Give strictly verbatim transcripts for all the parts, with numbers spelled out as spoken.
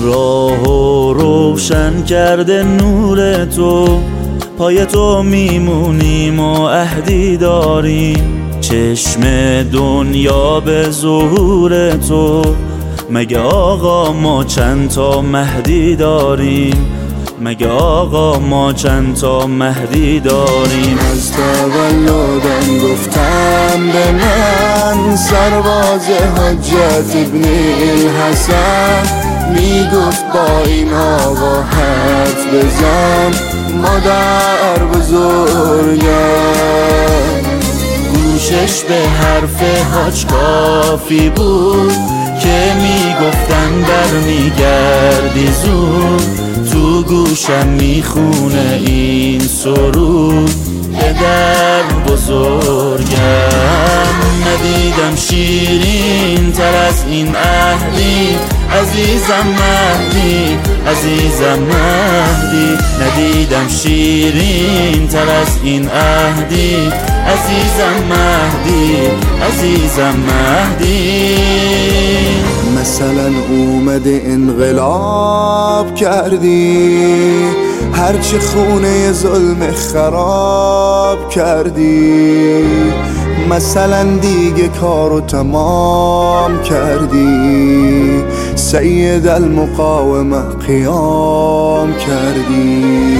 راهو روشن کرده نور تو، پای تو میمونیم و عهدی داریم. چشم دنیا به ظهور تو، مگه آقا ما چند تا مهدی داریم؟ مگه آقا ما چند تا مهدی داریم؟ از تولدم گفتم به من سرباز حجت ابن الحسن، میگفت با این آقا حرف بزن مادر بزرگم. گوشش به حرف حاج کافی بود که میگفتن برمیگردی زود. تو گوشم میخونه این سرود پدر بزرگم. ندیدم شیرین تر از این عهدی عزیزم مهدی، عزیزم مهدی. ندیدم شیرین تر از این عهدی عزیزم مهدی، عزیزم مهدی. مثلا اومده انقلاب کردی، هرچی خونه ظلم خراب کردی. مثلا دیگه کارو تمام کردی، سید المقاومه قیام کردی.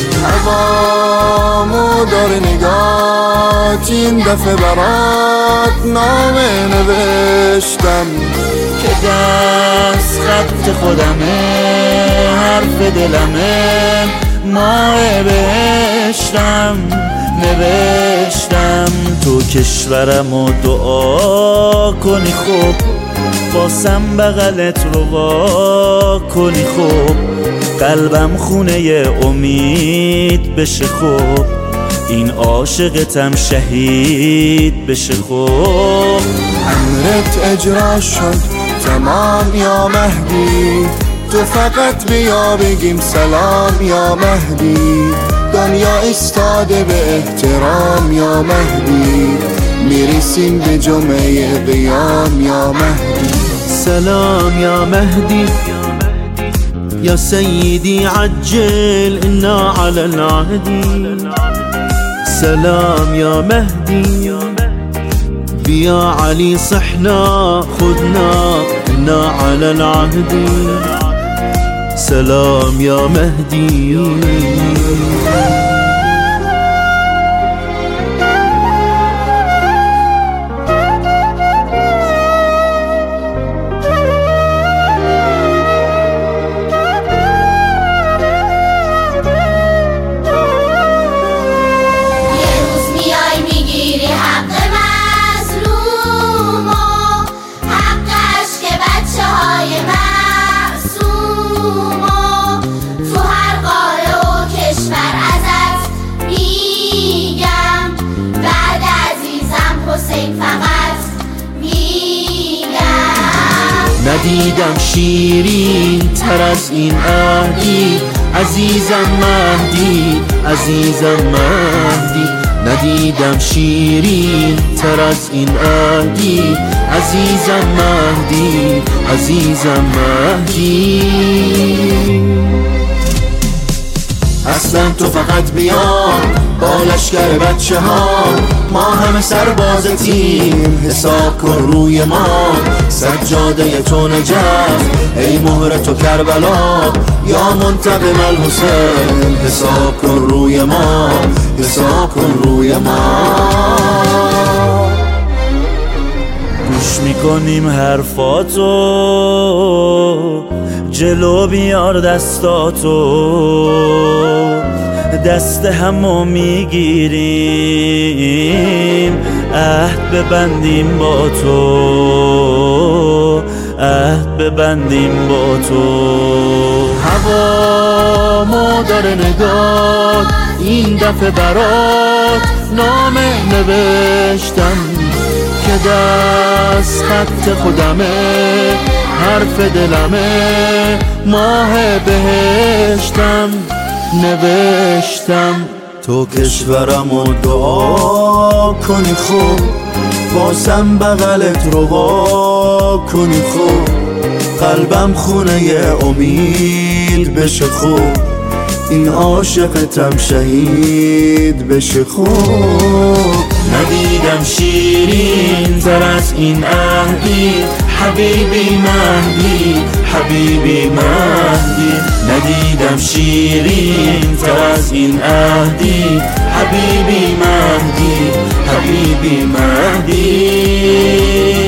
هوامو داره نگات این دفعه برات نامه نوشتم که دست خط خودمه، حرف دلمه، ماه بهشتم نوشتم. تو کشورمو دعا کنی خوب، باسم بغلت رو وا کنی خوب. قلبم خونه امید بشه خوب، این عاشقتم شهید بشه خوب. امرت اجرا شد تمام یا مهدی، تو فقط بیا بگیم سلام یا مهدی. دنیا استاده به احترام یا مهدی، میرسیم به جمعه قیام یا مهدی. سلام یا مهدی یا سيدي عجل إنا على العهد. سلام يا مهدي بيا علي صحنا خذنا إنا على العهد. سلام يا مهدي. ندیدم شیرین تر از این عهدی عزیزم مهدی، عزیزم مهدی. ندیدم شیرین تر از این عهدی عزیزم مهدی، عزیزم مهدی. اصلا تو فقط بیا با لشکر بچه ها، ما همه سرباز تیم، حساب کن روی ما. سجاده تو نجف ای مهر تو کربلا، یا منتقم الحسین حساب کن روی ما، حساب کن روی ما. گوش میکنیم حرفاتو، جلو بیار دستاتو، دست همو میگیریم، عهد ببندیم با تو، عهد ببندیم با تو. هوامو داره نگات این دفعه برات نامه نوشتم که دست خط خودمه، حرف دلمه، ماه بهشتم نوشتم. تو کشورمو دعا کنی خوب، باسم بغلت رو وا کنی خوب. قلبم خونه امید بشه خوب، این عاشقتم شهید بشه خوب. ندیدم شیرین تر از این عهدی، حبیبی مهدی حبیبی مهدی. ندیدم شیرین تر از این عهدی، حبیبی مهدی حبیبی مهدی.